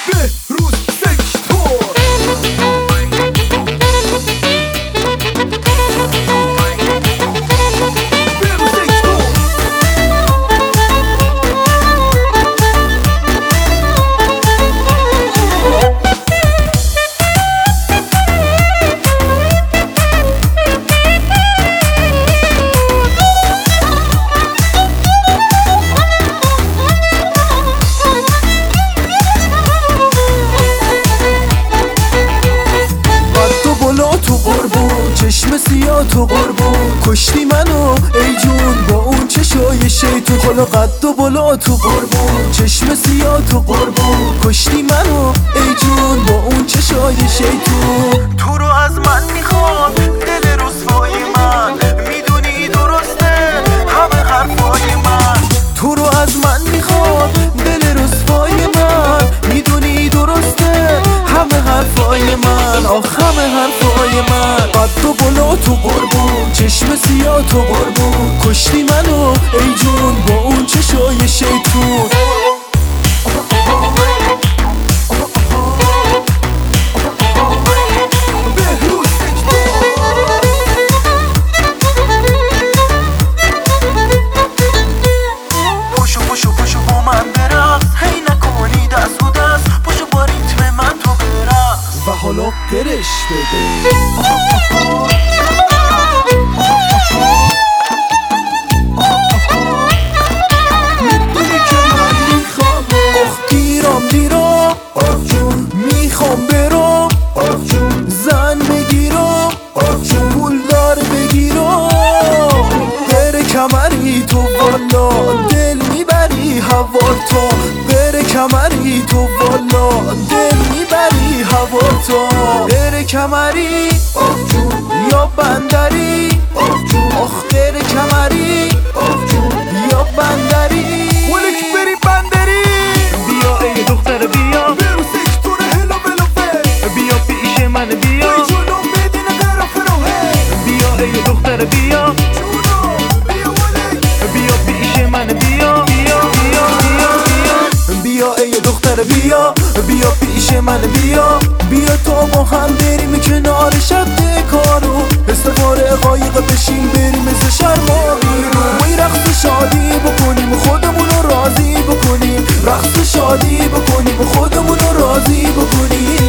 بهروز سکتور. تو قربون چشم سیاه تو قربون کشتی منو ای جون با اون چشای شیطون. خلا قد و بلا تو قربون چشم سیاه تو قربون کشتی منو ای جون با اون چشای شیطون. تو رو از من میخواد دل رسوای من، میدونی درسته همه حرفای من. تو رو از من میخواد دل رسوای من، میدونی درسته همه حرفای من. آخ همه حرفای من. قد و بلا تو قربون چشم سیاه تو قربون کشتی منو ای جون با اون چشای شیطون. پشو با من برقص هی نکنی دست و دست، پشو با ریتم من تو برقص و حالا قرش بده. میدونی که من میخوام آخ گیرم دیرم آخ جون میخوام برم آخ جون زن بگیرم آخ جون پول دار بگیرم. بره کمری تو والا دل میبری هوار تا، بره کمری تو والا دل میبری هوار تا. بره کمری آخ جون یا بندری آخ جون آخ بره کمری آخ جون یا بندری ولک بری بندری. بیا ای دختر بیا برو سکتور هلا بلافه، بیا پیش من بیا ای جونو بدین طرف روه. بیا ای دختر بیا جونو بیا ولک بیا پیش من بیا بیا بیا بیا بیا بیا ای دختر بیا بیا پیش من بیا. بیا تا با هم بریم کنار شب کارو، استفاره قایق بشین بریم از شرما بیرون. وی رقص شادی بکنیم خودمونو راضی بکنیم، رقص شادی بکنیم خودمونو راضی بکنیم.